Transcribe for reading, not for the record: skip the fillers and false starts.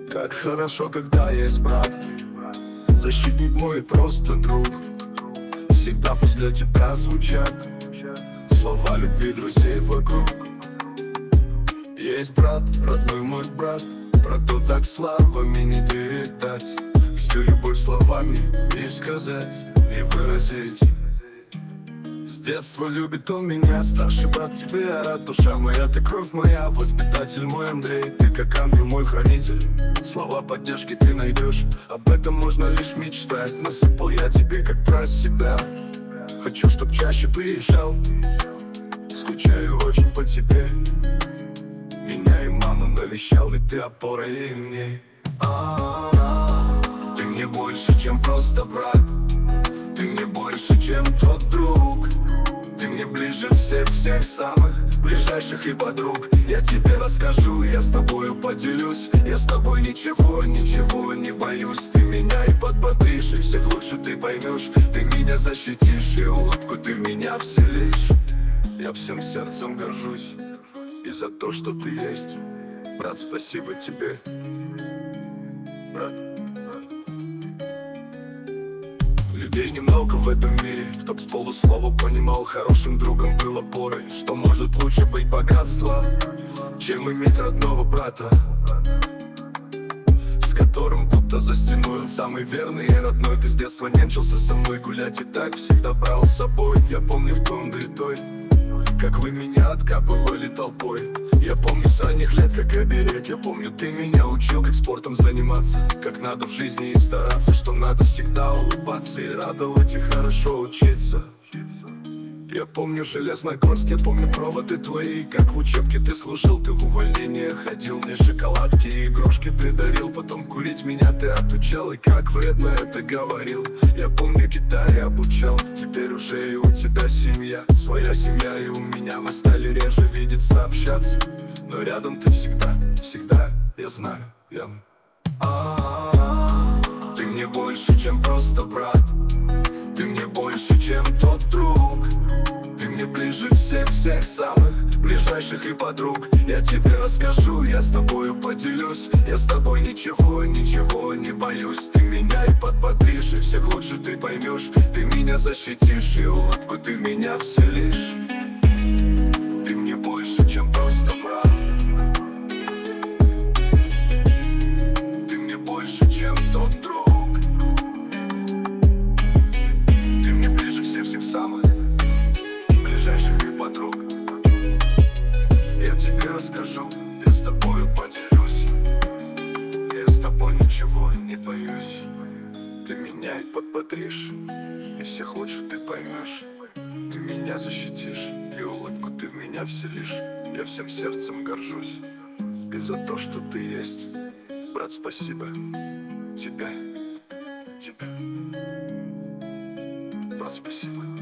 Как хорошо, когда есть брат, защитник мой, просто друг. Всегда после тебя звучат слова любви друзей вокруг. Есть брат, родной мой брат, про то так словами не передать. Всю любовь словами не сказать, не выразить. С детства любит он меня, старший брат, тебе я рад. Душа моя, ты кровь моя, воспитатель мой Андрей. Ты как ангел мой хранитель, слова поддержки ты найдешь. Об этом можно лишь мечтать. Насыпал я тебе как про себя. Хочу, чтоб чаще приезжал, скучаю очень по тебе. Меня и маму навещал, ведь ты опора ей мне. Ты мне больше, чем просто брат. Ты мне больше, чем тот друг. Ты мне ближе всех самых ближайших и подруг. Я тебе расскажу, я с тобою поделюсь. Я с тобой ничего не боюсь. Ты меня и подбодришь, и всех лучше ты поймешь. Ты меня защитишь, и улыбку ты в меня вселишь. Я всем сердцем горжусь и за то, что ты есть. Брат, спасибо тебе, брат. Людей немного в этом мире, чтоб с полуслова понимал, хорошим другом был опорой. Что может лучше быть богатства, чем иметь родного брата, с которым будто за стеной он самый верный и родной. Ты с детства нянчился со мной, гулять и так всегда брал с собой. Я помню в тундре той, как вы меня откапывали толпой. Я помню с ранних лет, как оберег. Я помню, ты меня учил, как спортом заниматься, как надо в жизни и стараться, что надо всегда улыбаться и радовать, и хорошо учиться. Я помню Железногорск, я помню проводы твои, как в учебке ты служил, ты в увольнение ходил. Мне шоколадки и игрушки ты дарил, потом курить меня ты отучал, и как вредно это говорил. Я помню, гитаре обучал, теперь уже и у тебя семья, своя семья, и у меня. Мы стали реже видеться, общаться, но рядом ты всегда, я знаю, Ты мне больше, чем просто брат. Ты мне больше, чем тот друг. Ты мне ближе всех самых ближайших и подруг. Я тебе расскажу, я с тобою поделюсь. Я с тобой ничего не боюсь. Ты меня и подбодришь, и всех лучше ты поймешь. Ты меня защитишь, и улыбку ты в меня вселишь. Ты мне больше, чем просто брат. Ты мне больше, чем тот друг. Ты мне ближе всех самых ближайших и подруг. Я тебе расскажу, я с тобою поделюсь. Я с тобой ничего не боюсь. Ты меня и подбодришь, и всех лучше ты поймешь. Ты меня защитишь, и улыбку ты в меня вселишь. Я всем сердцем горжусь и за то, что ты есть. Брат, спасибо тебе. Брат, спасибо.